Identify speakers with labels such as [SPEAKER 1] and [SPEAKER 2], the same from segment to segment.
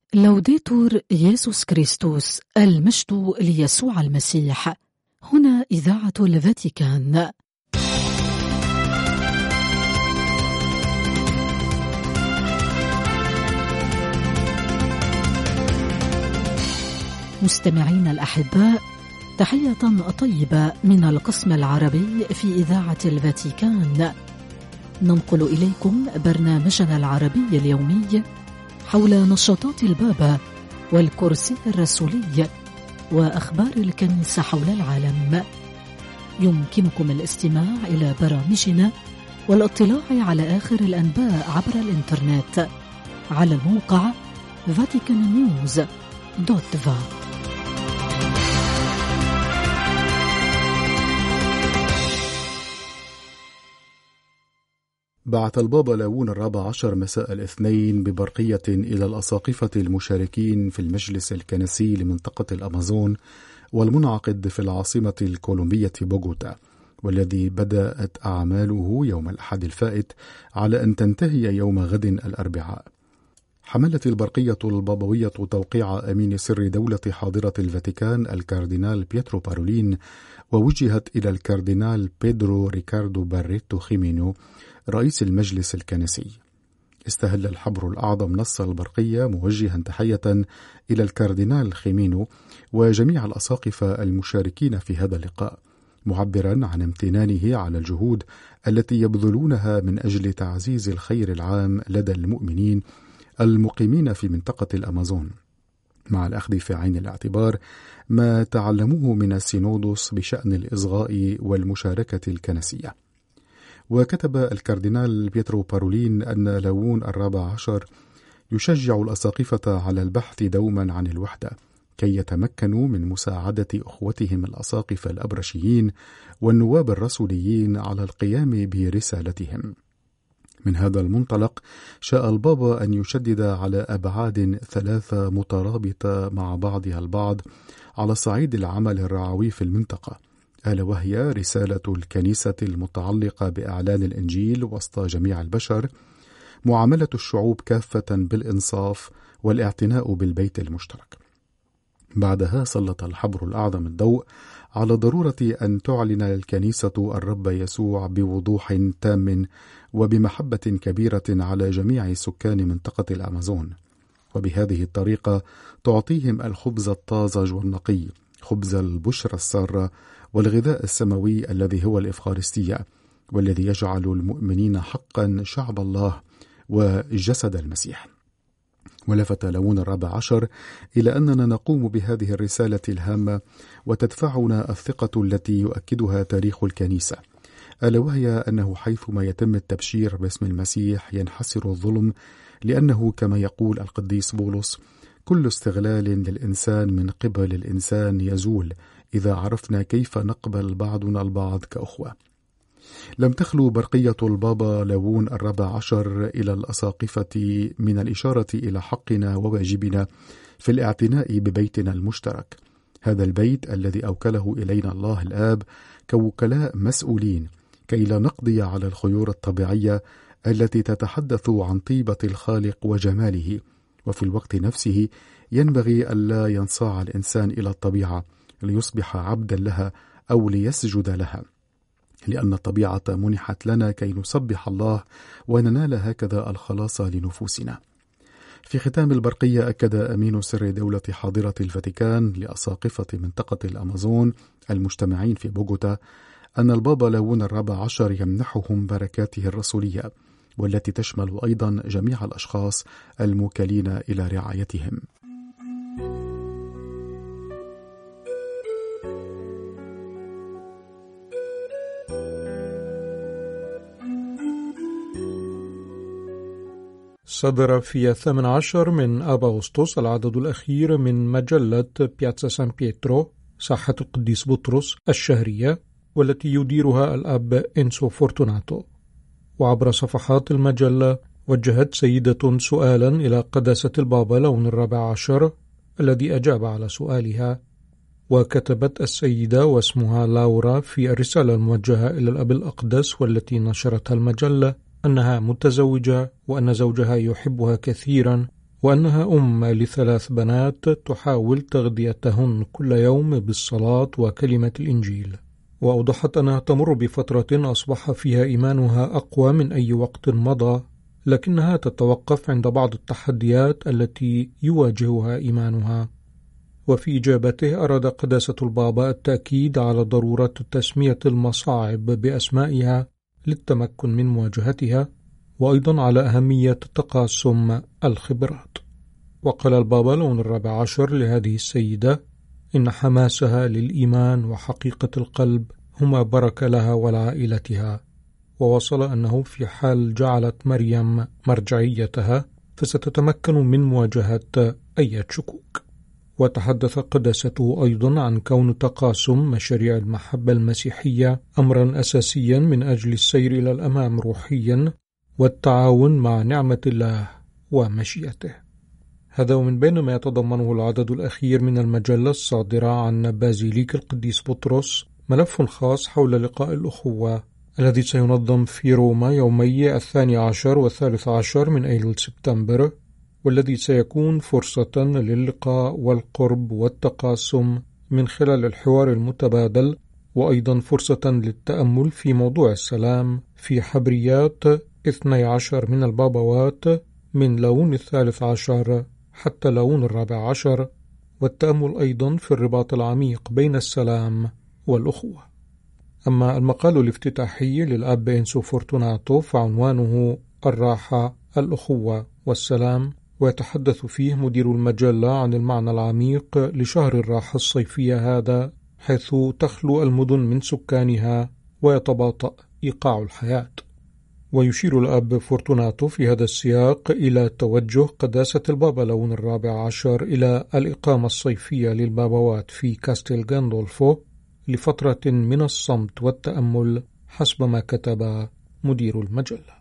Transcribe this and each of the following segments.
[SPEAKER 1] لوديتور يسوع كريستوس، المجد ليسوع المسيح. هنا إذاعة الفاتيكان. مستمعين الأحباء، تحية طيبة من القسم العربي في إذاعة الفاتيكان. ننقل إليكم برنامجنا العربي اليومي حول نشاطات البابا والكرسي الرسولي وأخبار الكنيسة حول العالم. يمكنكم الاستماع إلى برامجنا والاطلاع على آخر الأنباء عبر الإنترنت على الموقع vaticannews.va.
[SPEAKER 2] بعث البابا لاوون الرابع عشر مساء الاثنين ببرقية إلى الأساقفة المشاركين في المجلس الكنسي لمنطقة الأمازون والمنعقد في العاصمة الكولومبية بوغوتا، والذي بدأت أعماله يوم الأحد الفائت على أن تنتهي يوم غد الأربعاء. حملت البرقية البابوية توقيع أمين سر دولة حاضرة الفاتيكان الكاردينال بيترو بارولين، ووجهت إلى الكاردينال بيدرو ريكاردو باريتو خيمينو رئيس المجلس الكنسي. استهل الحبر الأعظم نص البرقية موجها تحية إلى الكاردينال خيمينو وجميع الأساقفة المشاركين في هذا اللقاء، معبرا عن امتنانه على الجهود التي يبذلونها من أجل تعزيز الخير العام لدى المؤمنين المقيمين في منطقة الأمازون، مع الأخذ في عين الاعتبار ما تعلموه من السينودوس بشأن الإصغاء والمشاركة الكنسية. وكتب الكاردينال بيترو بارولين أن لاوون الرابع عشر يشجع الأساقفة على البحث دوما عن الوحدة كي يتمكنوا من مساعدة أخوتهم الأساقفة الأبرشيين والنواب الرسوليين على القيام برسالتهم. من هذا المنطلق شاء البابا أن يشدد على أبعاد ثلاثة مترابطة مع بعضها البعض على صعيد العمل الرعوي في المنطقة، ألا وهي رسالة الكنيسة المتعلقة بإعلان الإنجيل وسط جميع البشر، معاملة الشعوب كافة بالإنصاف، والاعتناء بالبيت المشترك. بعدها سلط الحبر الأعظم الضوء على ضرورة أن تعلن الكنيسة الرب يسوع بوضوح تام وبمحبة كبيرة على جميع سكان منطقة الأمازون، وبهذه الطريقة تعطيهم الخبز الطازج والنقي، خبز البشرى السارة والغذاء السماوي الذي هو الإفخارستية، والذي يجعل المؤمنين حقا شعب الله وجسد المسيح. ولفت لاوون الرابع عشر إلى أننا نقوم بهذه الرسالة الهامة وتدفعنا الثقة التي يؤكدها تاريخ الكنيسة، ألا وهي أنه حيثما يتم التبشير باسم المسيح ينحسر الظلم، لأنه كما يقول القديس بولس: كل استغلال للإنسان من قبل الإنسان يزول إذا عرفنا كيف نقبل بعضنا البعض كأخوة. لم تخلو برقية البابا لاوون الرابع عشر إلى الأساقفة من الإشارة إلى حقنا وواجبنا في الاعتناء ببيتنا المشترك، هذا البيت الذي أوكله إلينا الله الآب كوكلاء مسؤولين، كي لا نقضي على الخيور الطبيعية التي تتحدث عن طيبة الخالق وجماله. وفي الوقت نفسه ينبغي ألا ينصاع الإنسان إلى الطبيعة ليصبح عبدا لها أو ليسجد لها، لأن الطبيعة منحت لنا كي نسبح الله وننال هكذا الخلاص لنفوسنا. في ختام البرقية أكد أمين سر دولة حاضرة الفاتيكان لأساقفة منطقة الأمازون المجتمعين في بوغوتا أن البابا لاوون الرابع عشر يمنحهم بركاته الرسولية، والتي تشمل أيضا جميع الأشخاص الموكلين إلى رعايتهم.
[SPEAKER 3] صدر في 18 من آب أغسطس العدد الأخير من مجلة بياتزا سان بيترو ساحة القديس بطرس الشهرية، والتي يديرها الأب إنسو فورتوناتو. وعبر صفحات المجلة وجهت سيدة سؤالا إلى قداسة البابا لاوون الرابع عشر، الذي أجاب على سؤالها. وكتبت السيدة واسمها لورا في الرسالة الموجهة إلى الأب الأقدس والتي نشرتها المجلة أنها متزوجة وأن زوجها يحبها كثيرا وأنها ل3 بنات تحاول تغذيتهن كل يوم بالصلاة وكلمة الإنجيل، وأوضحت أنها تمر بفترة أصبح فيها إيمانها أقوى من أي وقت مضى، لكنها تتوقف عند بعض التحديات التي يواجهها إيمانها. وفي إجابته أراد قداسة البابا التأكيد على ضرورة تسمية المصاعب بأسمائها للتمكن من مواجهتها، وأيضا على أهمية تقاسم الخبرات. وقال البابا لون 14 لهذه السيدة إن حماسها للإيمان وحقيقة القلب هما بركة لها ولعائلتها، ووصل أنه في حال جعلت مريم مرجعيتها فستتمكن من مواجهة أي شكوك. وتحدث قداسته أيضا عن كون تقاسم مشاريع المحبة المسيحية أمرا أساسيا من أجل السير إلى الأمام روحيا والتعاون مع نعمة الله ومشيئته. هذا ومن بين ما يتضمنه العدد الأخير من المجلة الصادرة عن بازيليك القديس بطرس ملف خاص حول لقاء الأخوة الذي سينظم في روما يومي 12 و13 من أيلول سبتمبر، والذي سيكون فرصة للقاء والقرب والتقاسم من خلال الحوار المتبادل، وأيضا فرصة للتأمل في موضوع السلام في حبريات 12 من البابوات من لون 13 حتى لون 14، والتأمل أيضا في الرباط العميق بين السلام والأخوة. أما المقال الافتتاحي للأب إنسو فورتوناتو فعنوانه الراحة، الأخوة والسلام، ويتحدث فيه مدير المجلة عن المعنى العميق لشهر الراحة الصيفية هذا، حيث تخلو المدن من سكانها ويتباطأ إيقاع الحياة. ويشير الأب فورتوناتو في هذا السياق إلى توجه قداسة البابا لون 14 إلى الإقامة الصيفية للبابوات في كاستيل غاندولفو لفترة من الصمت والتأمل حسب ما كتب مدير المجلة.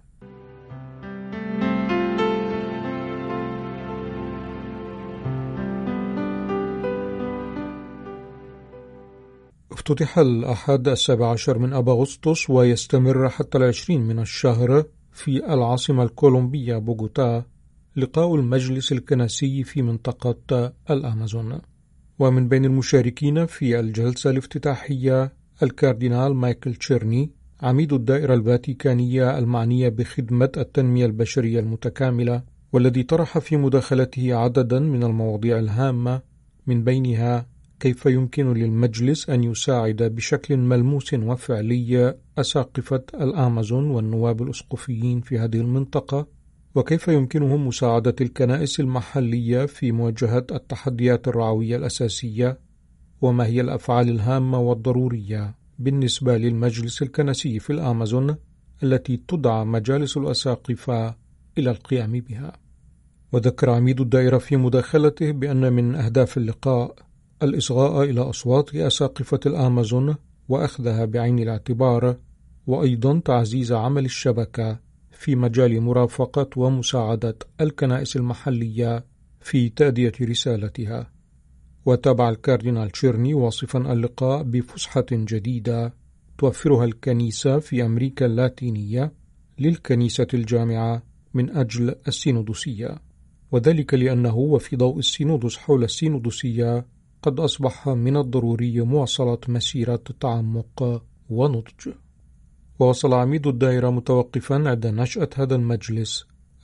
[SPEAKER 3] افتتح الأحد 17 من أب أغسطس ويستمر حتى 20 من الشهر في العاصمة الكولومبية بوغوتا لقاء المجلس الكنسي في منطقة الأمازون. ومن بين المشاركين في الجلسة الافتتاحية الكاردينال مايكل تشيرني عميد الدائرة الفاتيكانية المعنية بخدمة التنمية البشرية المتكاملة، والذي طرح في مداخلته عددا من المواضيع الهامة، من بينها كيف يمكن للمجلس أن يساعد بشكل ملموس وفعلي أساقفة الأمازون والنواب الأسقفيين في هذه المنطقة، وكيف يمكنهم مساعدة الكنائس المحلية في مواجهة التحديات الرعوية الأساسية، وما هي الأفعال الهامة والضرورية بالنسبة للمجلس الكنسي في الأمازون التي تدعى مجالس الأساقفة إلى القيام بها. وذكر عميد الدائرة في مداخلته بأن من أهداف اللقاء الإصغاء إلى أصوات أساقفة الأمازون وأخذها بعين الاعتبار، وأيضا تعزيز عمل الشبكة في مجال مرافقة ومساعدة الكنائس المحلية في تأدية رسالتها. وتابع الكاردينال تشيرني واصفا اللقاء بفسحة جديدة توفرها الكنيسة في أمريكا اللاتينية للكنيسة الجامعة من أجل السينودوسية، وذلك لأنه وفي ضوء السينودوس حول السينودوسية قد أصبح من الضروري مواصلة مسيرة تعمق ونضج. ووصل عميد الدائرة متوقفا عند نشأة هذا المجلس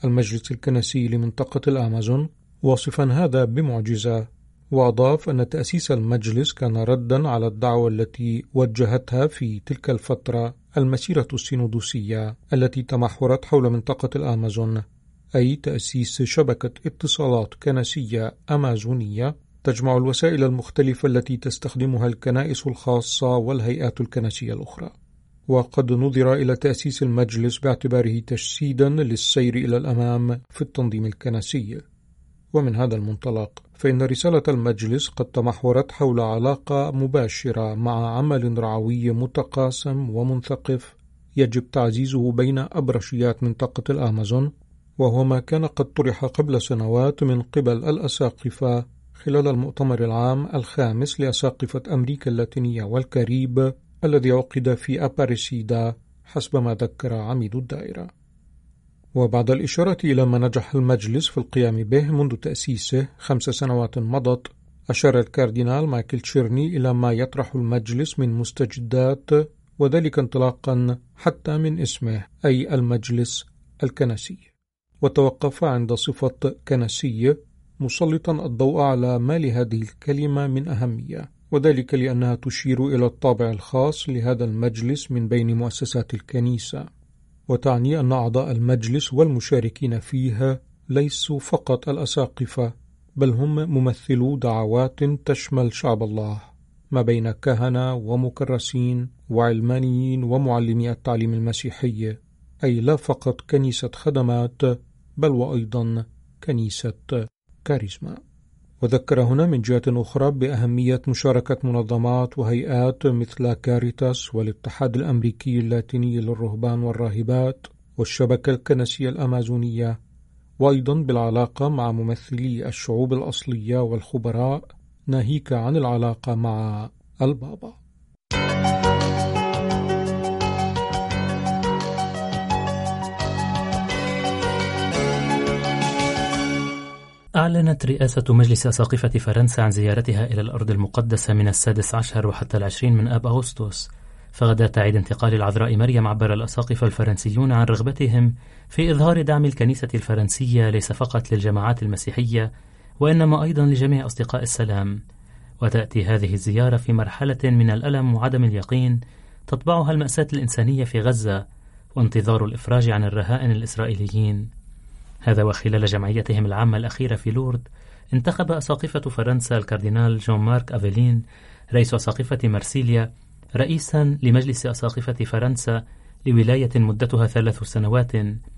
[SPEAKER 3] الكنسي لمنطقة الأمازون، واصفا هذا بمعجزة، وأضاف أن تأسيس المجلس كان ردا على الدعوة التي وجهتها في تلك الفترة المسيرة السينودوسية التي تمحورت حول منطقة الأمازون، أي تأسيس شبكة اتصالات كنسية أمازونية تجمع الوسائل المختلفة التي تستخدمها الكنائس الخاصة والهيئات الكنسية الأخرى. وقد نظر إلى تأسيس المجلس باعتباره تجسيدا للسير إلى الأمام في التنظيم الكنسي. ومن هذا المنطلق فإن رسالة المجلس قد تمحورت حول علاقة مباشرة مع عمل رعوي متقاسم ومنثقف يجب تعزيزه بين أبرشيات منطقة الأمازون، وهو ما كان قد طرح قبل سنوات من قبل الأساقفة خلال المؤتمر العام الخامس لأساقفة أمريكا اللاتينية والكاريب الذي عقد في أباريسيدا حسب ما ذكر عميد الدائرة. وبعد الإشارة إلى ما نجح المجلس في القيام به منذ تأسيسه 5 سنوات مضت، أشار الكاردينال مايكل تشيرني إلى ما يطرح المجلس من مستجدات، وذلك انطلاقا حتى من اسمه أي المجلس الكنسي، وتوقف عند صفة كنسي مسلطا الضوء على ما لهذه الكلمة من أهمية، وذلك لأنها تشير إلى الطابع الخاص لهذا المجلس من بين مؤسسات الكنيسة، وتعني أن أعضاء المجلس والمشاركين فيها ليسوا فقط الأساقفة، بل هم ممثلو دعوات تشمل شعب الله ما بين كهنة ومكرسين وعلمانيين ومعلمي التعليم المسيحي، أي لا فقط كنيسة خدمات بل وأيضا كنيسة كاريزما. وذكر هنا من جهة أخرى بأهمية مشاركة منظمات وهيئات مثل كاريتاس والاتحاد الأمريكي اللاتيني للرهبان والراهبات والشبكة الكنسية الأمازونية، وأيضا بالعلاقة مع ممثلي الشعوب الأصلية والخبراء، ناهيك عن العلاقة مع البابا.
[SPEAKER 4] أعلنت رئاسة مجلس أساقفة فرنسا عن زيارتها إلى الأرض المقدسة من 16 وحتى 20 من آب أغسطس، فغداة عيد انتقال العذراء مريم عبر الأساقفة الفرنسيون عن رغبتهم في إظهار دعم الكنيسة الفرنسية ليس فقط للجماعات المسيحية وإنما أيضا لجميع أصدقاء السلام. وتأتي هذه الزيارة في مرحلة من الألم وعدم اليقين تطبعها المأساة الإنسانية في غزة وانتظار الإفراج عن الرهائن الإسرائيليين. هذا وخلال جمعيتهم العامة الأخيرة في لورد، انتخب أساقفة فرنسا الكاردينال جون مارك أفيلين رئيس أساقفة مرسيليا رئيسا لمجلس أساقفة فرنسا لولاية مدتها 3 سنوات،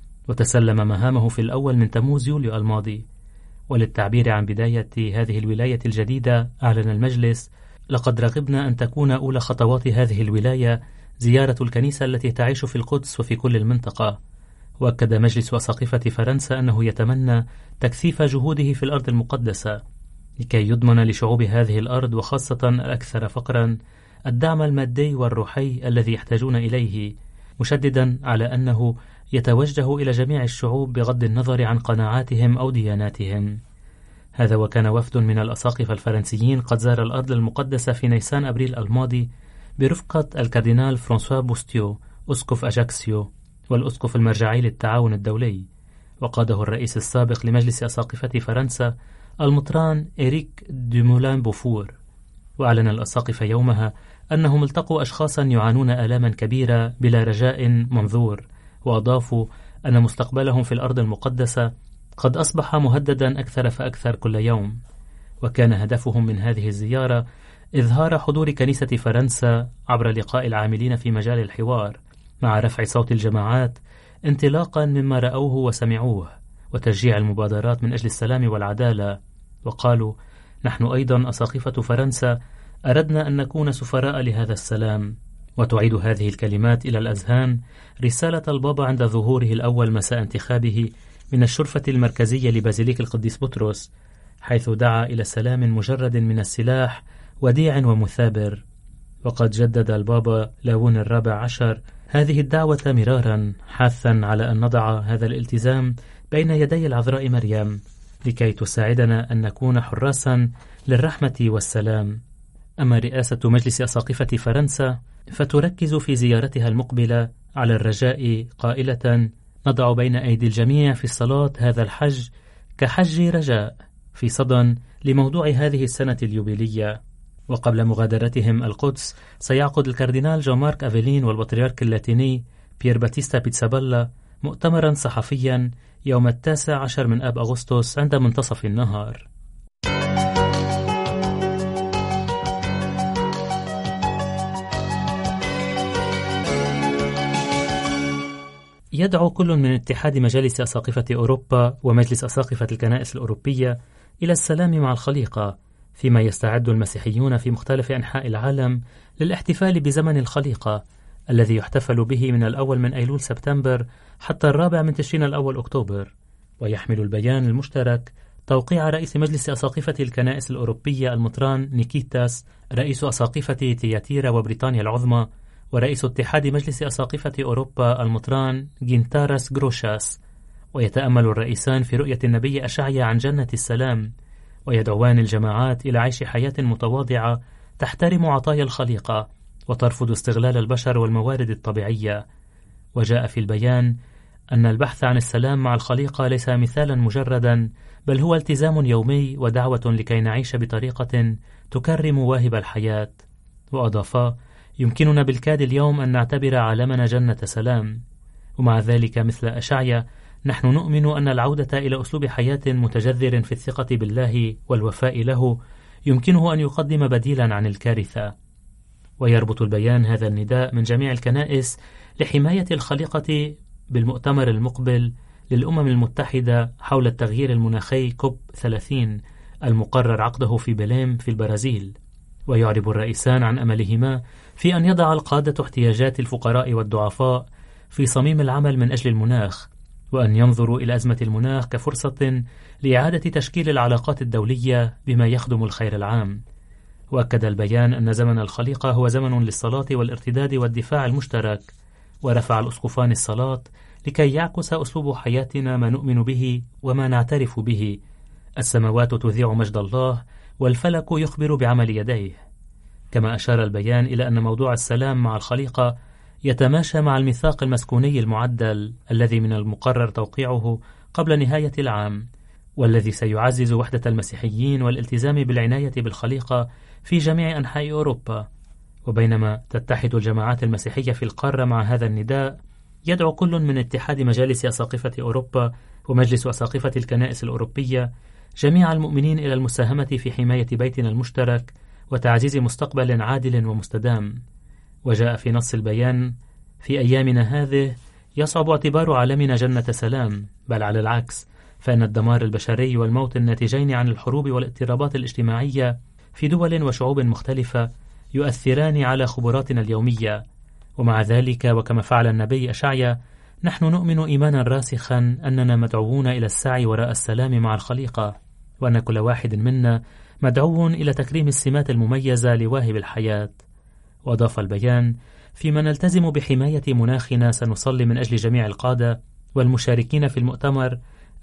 [SPEAKER 4] وتسلم مهامه في الأول من تموز يوليو الماضي. وللتعبير عن بداية هذه الولاية الجديدة أعلن المجلس: لقد رغبنا أن تكون أولى خطوات هذه الولاية زيارة الكنيسة التي تعيش في القدس وفي كل المنطقة. وأكد مجلس أساقفة فرنسا أنه يتمنى تكثيف جهوده في الأرض المقدسة لكي يضمن لشعوب هذه الأرض وخاصة الأكثر فقرا الدعم المادي والروحي الذي يحتاجون إليه، مشددا على أنه يتوجه إلى جميع الشعوب بغض النظر عن قناعاتهم أو دياناتهم. هذا وكان وفد من الأساقفة الفرنسيين قد زار الأرض المقدسة في نيسان أبريل الماضي برفقة الكاردينال فرانسوا بوستيو أسقف أجاكسيو والأسقف المرجعي للتعاون الدولي، وقاده الرئيس السابق لمجلس أساقفة فرنسا المطران إريك دومولان بوفور. وأعلن الأساقفة يومها أنهم التقوا أشخاصا يعانون آلاما كبيرة بلا رجاء منظور، وأضافوا أن مستقبلهم في الأرض المقدسة قد أصبح مهددا أكثر فأكثر كل يوم. وكان هدفهم من هذه الزيارة إظهار حضور كنيسة فرنسا عبر لقاء العاملين في مجال الحوار مع رفع صوت الجماعات انطلاقا مما رأوه وسمعوه، وتشجيع المبادرات من أجل السلام والعدالة. وقالوا: نحن أيضا أساقفة فرنسا أردنا أن نكون سفراء لهذا السلام. وتعيد هذه الكلمات إلى الأذهان رسالة البابا عند ظهوره الأول مساء انتخابه من الشرفة المركزية لبازيليك القديس بطرس، حيث دعا إلى سلام مجرد من السلاح وديع ومثابر. وقد جدد البابا لاون الرابع عشر هذه الدعوة مرارا، حاثا على أن نضع هذا الالتزام بين يدي العذراء مريم لكي تساعدنا أن نكون حراسا للرحمة والسلام. أما رئاسة مجلس أساقفة فرنسا فتركز في زيارتها المقبلة على الرجاء قائلة: نضع بين أيدي الجميع في الصلاة هذا الحج كحج رجاء في صدى لموضوع هذه السنة اليوبيلية. وقبل مغادرتهم القدس سيعقد الكاردينال جون مارك أفيلين والبطريرك اللاتيني بيير باتيستا بيتسابيلا مؤتمرا صحفيا يوم 19 من آب أغسطس عند منتصف النهار. يدعو كل من اتحاد مجالس أساقفة أوروبا ومجلس أساقفة الكنائس الأوروبية إلى السلام مع الخليقة، فيما يستعد المسيحيون في مختلف أنحاء العالم للاحتفال بزمن الخليقة الذي يحتفل به من الأول من أيلول سبتمبر حتى 4 من تشرين الأول أكتوبر. ويحمل البيان المشترك توقيع رئيس مجلس أساقفة الكنائس الأوروبية المطران نيكيتاس، رئيس أساقفة تياتيرا وبريطانيا العظمى، ورئيس اتحاد مجلس أساقفة أوروبا المطران جينتاراس غروشاس، ويتأمل الرئيسان في رؤية النبي أشعيا عن جنة السلام، ويدعوان الجماعات إلى عيش حياة متواضعة تحترم عطايا الخليقة وترفض استغلال البشر والموارد الطبيعية. وجاء في البيان أن البحث عن السلام مع الخليقة ليس مثالا مجردا، بل هو التزام يومي ودعوة لكي نعيش بطريقة تكرم واهب الحياة. وأضافا: يمكننا بالكاد اليوم أن نعتبر عالمنا جنة سلام، ومع ذلك مثل أشعيا نحن نؤمن أن العودة إلى أسلوب حياة متجذر في الثقة بالله والوفاء له يمكنه أن يقدم بديلا عن الكارثة. ويربط البيان هذا النداء من جميع الكنائس لحماية الخليقة بالمؤتمر المقبل للأمم المتحدة حول التغيير المناخي كوب 30 المقرر عقده في بليم في البرازيل. ويعرب الرئيسان عن أملهما في أن يضع القادة احتياجات الفقراء والضعفاء في صميم العمل من أجل المناخ، وأن ينظروا إلى أزمة المناخ كفرصة لإعادة تشكيل العلاقات الدولية بما يخدم الخير العام. وأكد البيان أن زمن الخليقة هو زمن للصلاة والارتداد والدفاع المشترك، ورفع الأسقفان الصلاة لكي يعكس أسلوب حياتنا ما نؤمن به وما نعترف به. السماوات تذيع مجد الله والفلك يخبر بعمل يديه. كما أشار البيان إلى أن موضوع السلام مع الخليقة يتماشى مع الميثاق المسكوني المعدل الذي من المقرر توقيعه قبل نهاية العام، والذي سيعزز وحدة المسيحيين والالتزام بالعناية بالخليقة في جميع أنحاء أوروبا. وبينما تتحد الجماعات المسيحية في القارة مع هذا النداء، يدعو كل من اتحاد مجالس أساقفة أوروبا ومجلس أساقفة الكنائس الأوروبية جميع المؤمنين إلى المساهمة في حماية بيتنا المشترك وتعزيز مستقبل عادل ومستدام. وجاء في نص البيان: في أيامنا هذه يصعب اعتبار عالمنا جنة سلام، بل على العكس، فإن الدمار البشري والموت الناتجين عن الحروب والاضطرابات الاجتماعية في دول وشعوب مختلفة يؤثران على خبراتنا اليومية. ومع ذلك، وكما فعل النبي أشعيا، نحن نؤمن إيمانا راسخا أننا مدعوون إلى السعي وراء السلام مع الخليقة، وأن كل واحد منا مدعو إلى تكريم السمات المميزة لواهب الحياة. وأضاف البيان: فيما نلتزم بحماية مناخنا سنصلي من أجل جميع القادة والمشاركين في المؤتمر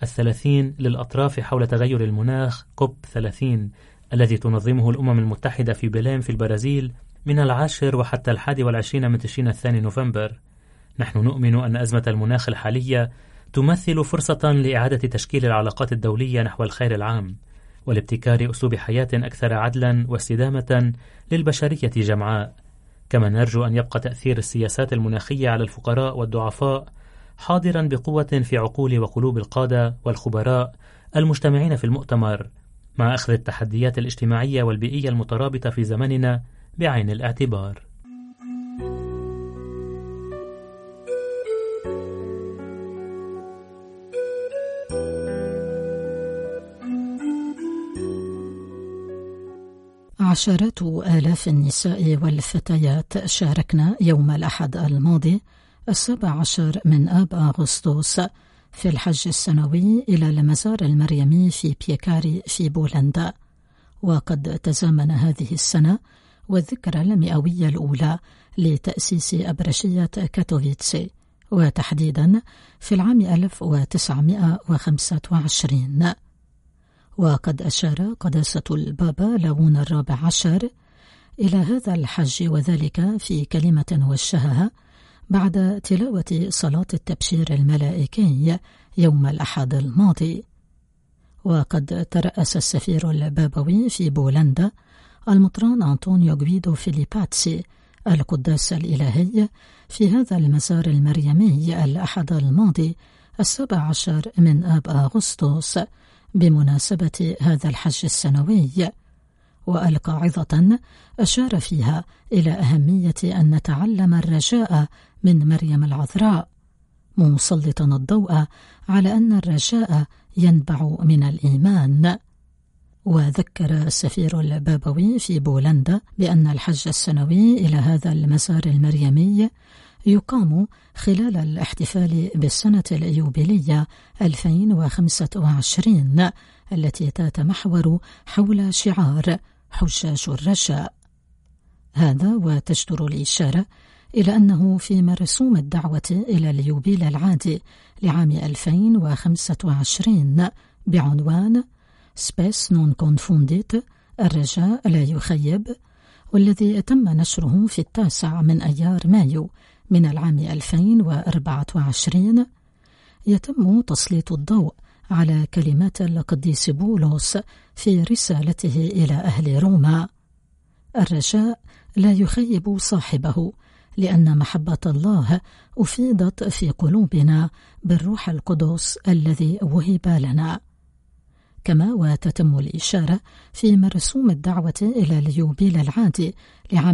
[SPEAKER 4] 30 للأطراف حول تغير المناخ كوب 30 الذي تنظمه الأمم المتحدة في بليم في البرازيل من 10 وحتى 21 من تشرين الثاني نوفمبر. نحن نؤمن أن أزمة المناخ الحالية تمثل فرصة لإعادة تشكيل العلاقات الدولية نحو الخير العام، والابتكار أسلوب حياة أكثر عدلا واستدامة للبشرية جمعاء. كما نرجو أن يبقى تأثير السياسات المناخية على الفقراء والضعفاء حاضرا بقوة في عقول وقلوب القادة والخبراء المجتمعين في المؤتمر، مع أخذ التحديات الاجتماعية والبيئية المترابطة في زمننا بعين الاعتبار.
[SPEAKER 1] عشرات آلاف النساء والفتيات شاركن يوم الأحد الماضي 17 من آب أغسطس في الحج السنوي إلى المزار المريمي في بيكاري في بولندا. وقد تزامن هذه السنة والذكرى المئوية الأولى لتأسيس أبرشية كاتوفيتسي، وتحديدا في العام 1925. وقد أشار قداسة البابا لاون الرابع عشر إلى هذا الحج، وذلك في كلمة وجهها بعد تلاوة صلاة التبشير الملائكي يوم الأحد الماضي. وقد ترأس السفير البابوي في بولندا المطران أنطونيو غويدو فيليباتسي القداس الإلهي في هذا المزار المريمي الأحد الماضي 17 من آب أغسطس بمناسبة هذا الحج السنوي، وألقى عظة أشار فيها إلى أهمية أن نتعلم الرجاء من مريم العذراء، مسلطا الضوء على أن الرجاء ينبع من الإيمان. وذكر السفير البابوي في بولندا بأن الحج السنوي إلى هذا المزار المريمي يقام خلال الاحتفال بالسنة اليوبيلية 2025 التي تتمحور حول شعار حجاج الرجاء. هذا وتجدر الإشارة إلى أنه في مرسوم الدعوة إلى اليوبيل العادي لعام 2025 بعنوان سبيس نون كونفونديت الرجاء لا يخيب، والذي تم نشره في 9 من أيار مايو من العام 2024، يتم تسليط الضوء على كلمات القديس بولس في رسالته إلى أهل روما: الرجاء لا يخيب صاحبه، لأن محبة الله أفيضت في قلوبنا بالروح القدس الذي وهب لنا. كما وتتم الإشارة في مرسوم الدعوة إلى اليوبيل العادي لعام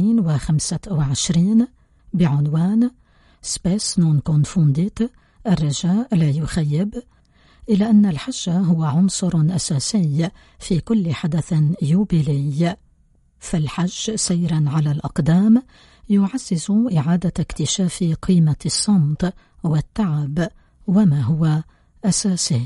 [SPEAKER 1] 2025 بعنوان سبيس نون كونفونديت الرجاء لا يخيب، إلى أن الحج هو عنصر أساسي في كل حدث يوبيلي، فالحج سيرا على الأقدام يعزز إعادة اكتشاف قيمة الصمت والتعب وما هو أساسي.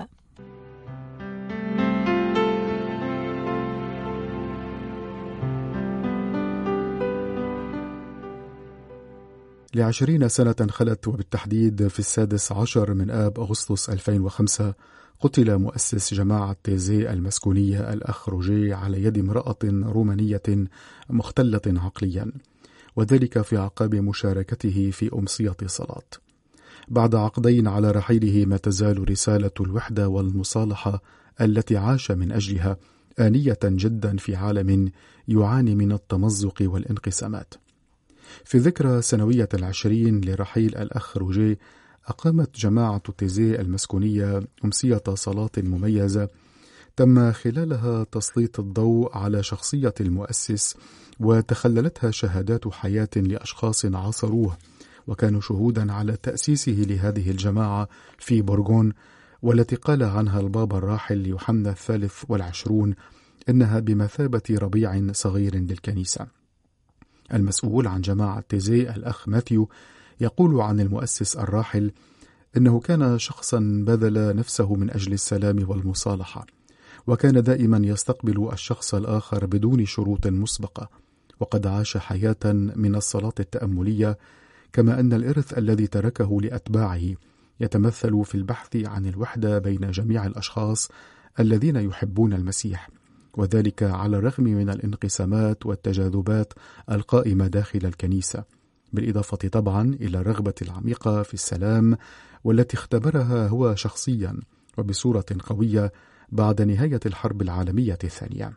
[SPEAKER 2] ل20 سنة خلت، وبالتحديد في 16 من آب أغسطس 2005 قتل مؤسس جماعة تيزي المسكونية الأخ روجيه على يد امرأة رومانية مختلة عقليا، وذلك في أعقاب مشاركته في أمسية صلاة. بعد عقدين على رحيله ما تزال رسالة الوحدة والمصالحة التي عاش من أجلها آنية جدا في عالم يعاني من التمزق والانقسامات. في ذكرى سنوية 20 لرحيل الأخ روجيه، أقامت جماعة تيزي المسكونية أمسية صلاة مميزة تم خلالها تسليط الضوء على شخصية المؤسس، وتخللتها شهادات حياة لأشخاص عاصروه وكانوا شهودا على تأسيسه لهذه الجماعة في بورغون، والتي قال عنها البابا الراحل يوحنا الثالث والعشرون إنها بمثابة ربيع صغير للكنيسة. المسؤول عن جماعة تيزي الأخ ماثيو يقول عن المؤسس الراحل إنه كان شخصا بذل نفسه من أجل السلام والمصالحة، وكان دائما يستقبل الشخص الآخر بدون شروط مسبقة، وقد عاش حياة من الصلاة التأملية، كما أن الإرث الذي تركه لأتباعه يتمثل في البحث عن الوحدة بين جميع الأشخاص الذين يحبون المسيح، وذلك على الرغم من الانقسامات والتجاذبات القائمة داخل الكنيسة، بالإضافة طبعا إلى الرغبة العميقة في السلام والتي اختبرها هو شخصيا وبصورة قوية بعد نهاية الحرب العالمية الثانية.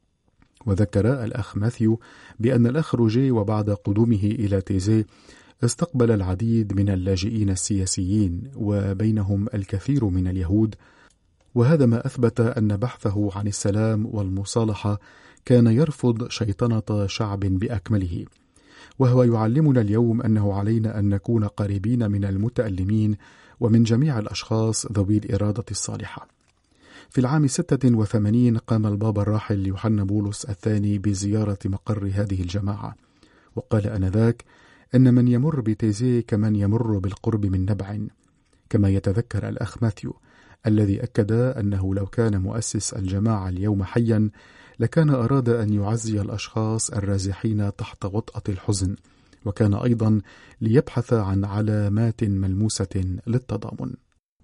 [SPEAKER 2] وذكر الأخ ماثيو بأن الأخ روجيه وبعد قدومه إلى تيزي استقبل العديد من اللاجئين السياسيين وبينهم الكثير من اليهود، وهذا ما أثبت أن بحثه عن السلام والمصالحة كان يرفض شيطنة شعب بأكمله. وهو يعلمنا اليوم أنه علينا أن نكون قريبين من المتألمين ومن جميع الأشخاص ذوي الإرادة الصالحة. في العام 86 قام البابا الراحل يوحنا بولس الثاني بزيارة مقر هذه الجماعة، وقال آنذاك أن من يمر بتيزي كمن يمر بالقرب من نبع. كما يتذكر الأخ ماثيو الذي أكد أنه لو كان مؤسس الجماعة اليوم حيا لكان أراد أن يعزي الأشخاص الرازحين تحت وطأة الحزن، وكان أيضا ليبحث عن علامات ملموسة للتضامن.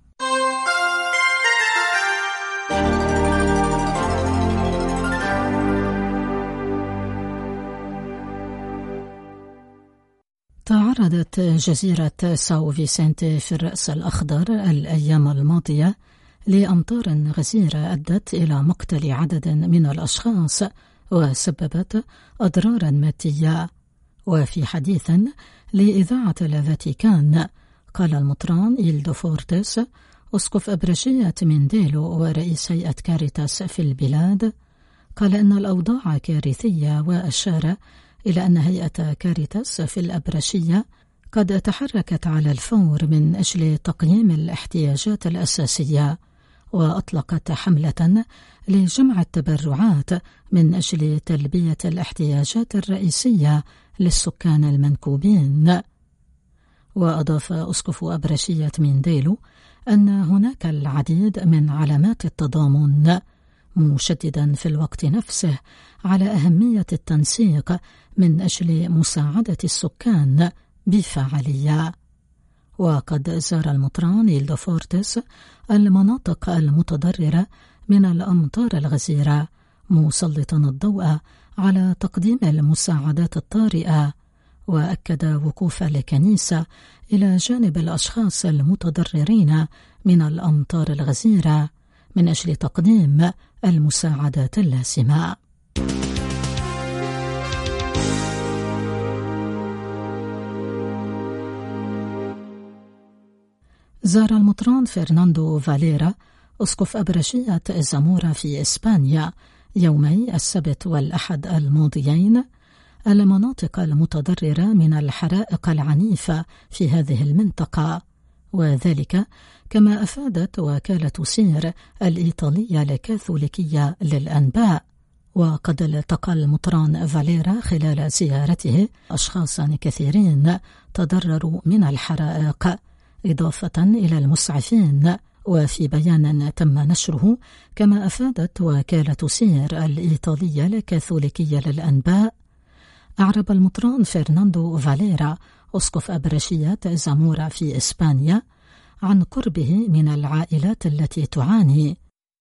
[SPEAKER 1] تعرضت جزيرة ساو فيسنتي في الرأس الأخضر الأيام الماضية لأمطار غزيرة أدت إلى مقتل عدد من الأشخاص وسببت أضرارا مادية. وفي حديث لإذاعة الفاتيكان قال المطران إلدو فورتس أسقف أبرشية منديلو ورئيس هيئة كاريتاس في البلاد، قال إن الأوضاع كارثية، وأشار إلى أن هيئة كاريتاس في الأبرشية قد تحركت على الفور من أجل تقييم الاحتياجات الأساسية، وأطلقت حملة لجمع التبرعات من أجل تلبية الاحتياجات الرئيسية للسكان المنكوبين. وأضاف أسقف أبرشية منديلو أن هناك العديد من علامات التضامن، مشددا في الوقت نفسه على أهمية التنسيق من أجل مساعدة السكان بفعالية. وقد زار المطران نيل دي فورتس المناطق المتضررة من الأمطار الغزيرة، مسلطا الضوء على تقديم المساعدات الطارئة، وأكد وقوف الكنيسة إلى جانب الأشخاص المتضررين من الأمطار الغزيرة من أجل تقديم المساعدات اللازمة. زار المطران فرناندو فاليرا أسقف أبرشية زامورا في إسبانيا يومي السبت والأحد الماضيين المناطق المتضررة من الحرائق العنيفة في هذه المنطقة، وذلك كما أفادت وكالة سير الإيطالية الكاثوليكية للأنباء. وقد التقى المطران فاليرا خلال زيارته أشخاصا كثيرين تضرروا من الحرائق، إضافة إلى المسعفين. وفي بيان تم نشره كما أفادت وكالة سير الإيطالية الكاثوليكية للأنباء، أعرب المطران فرناندو فاليرا أسقف أبرشية زامورا في إسبانيا عن قربه من العائلات التي تعاني.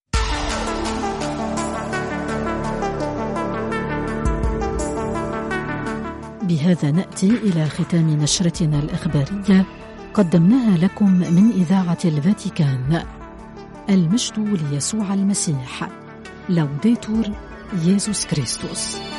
[SPEAKER 1] بهذا نأتي إلى ختام نشرتنا الإخبارية قدمناها لكم من إذاعة الفاتيكان. المجد ليسوع المسيح. لوديتور يسوع كريستوس.